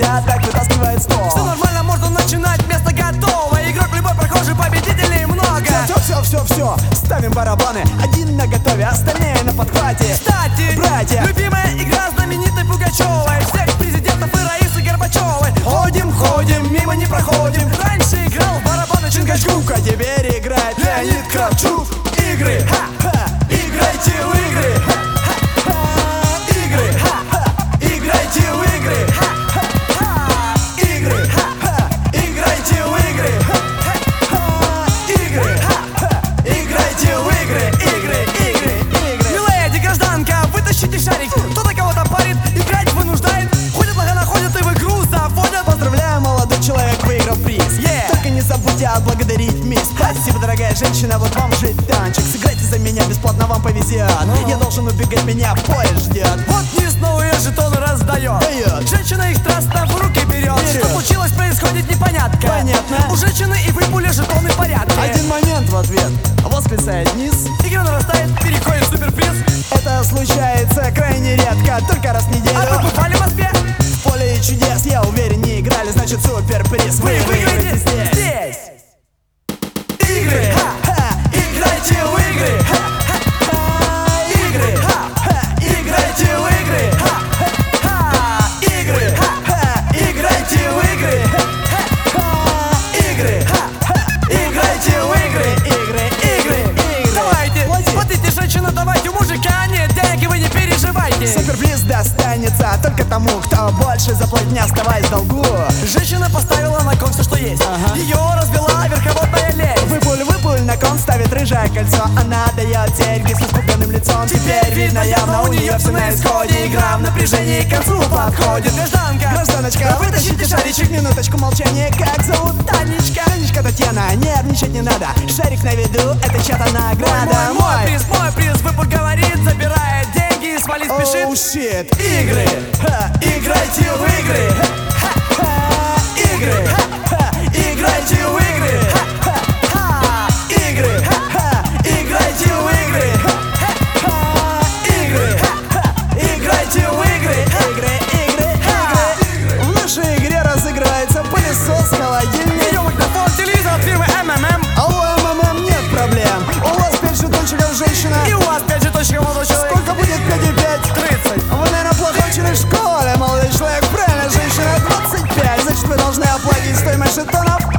так вытаскивает стол. Все нормально, можно начинать, место готово. Игрок любой прохожий, победителей много. Все, ставим барабаны. Один на готове, остальные на подхвате. Кстати, братья, любимая игра знаменитой Пугачевой, всех президентов и Раисы Горбачевой. Ходим, мимо не проходим. Раньше играл в барабаны Чингачгук, а теперь играет Леонид Кравчук. Игры, играйте в игры. Игры, играйте в игры. Игры, играйте в игры. Игры, играйте в игры. Миледи, гражданка, вытащите шарик. Кто-то кого-то парит, играть вынуждает. Ходят, находят и в игру заводят. Поздравляю, молодой человек, выиграл приз. Только не забудьте отблагодарить мисс. Спасибо, дорогая женщина, вот вам жетончик. Сыграйте за меня, бесплатно вам повезет. Я должен убегать, меня поезд ждет. Вот низ новые жетоны раздает. Женщина их страстно в руки берет. Что случилось, происходит непонятно. Понятно. У женщины и выпали жетоны в порядке. Один момент в ответ восклицает низ. Игра нарастает, переходит в суперприз. Это случается крайне редко, только раз в неделю. А вы бывали в Москве? В поле чудес, я уверен, не играли, значит суперприз. Вы выиграете здесь. Игры, играйте в игры. Игры, играйте в игры. Игры, играйте в игры. Игры, играйте в игры. Давайте, смотрите, женщина, давайте, у мужика нет денег, и вы не переживайте. Суперприз достанется только тому, кто больше заплатит, не оставаясь в долгу. Женщина поставила на кон все, что есть. Ее развела верховодная лень. Выпуль, на кон ставит рыжее кольцо. Она дает серьги с испуганным лицом. Теперь видно явно, у нее все на исходе. Игра в напряжении к концу подходит. Гражданочка, вытащите шаричек, минуточку молчания. Как зовут? Танечка. Танечка Татьяна, нервничать не надо. Шарик на виду, это чья-то награда. Мой приз, выпуск говорит, забирает деньги и свалить спешит. Оу, щит. Игры, играйте в игры. Игры, играйте в игры. Игры, играйте в игры. Игры, играйте в игры. В нашей игре разыгрывается пылесос, холодильник. Видеомагнитофон, телевизор от фирмы МММ. А у МММ нет проблем. У вас 5 жетончиков, женщина. И у вас 5 жетончиков, молодой человек. Сколько будет 5 и 5? 30. Вы, наверное, плохой через школе, молодой человек. Правильно, женщина, 25. Значит, вы должны оплатить стоимость жетонов